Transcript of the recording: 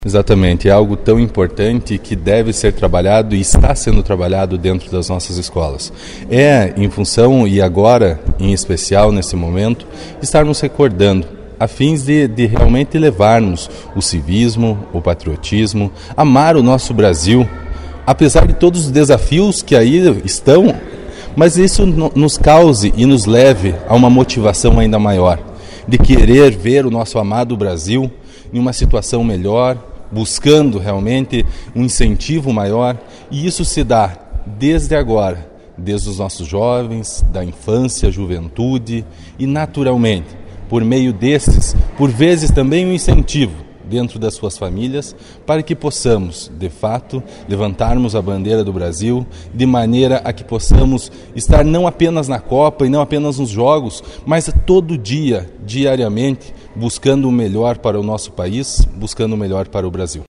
Exatamente, é algo tão importante que deve ser trabalhado e está sendo trabalhado dentro das nossas escolas. É em função, e agora em especial nesse momento, estarmos recordando, a fins de realmente levarmos o civismo, o patriotismo, amar o nosso Brasil, apesar de todos os desafios que aí estão, mas isso nos cause e nos leve a uma motivação ainda maior, de querer ver o nosso amado Brasil em uma situação melhor, buscando realmente um incentivo maior, e isso se dá desde agora, desde os nossos jovens, da infância, juventude e naturalmente, por meio desses, por vezes também um incentivo dentro das suas famílias, para que possamos, de fato, levantarmos a bandeira do Brasil de maneira a que possamos estar não apenas na Copa e não apenas nos Jogos, mas todo dia, diariamente, buscando o melhor para o nosso país, buscando o melhor para o Brasil.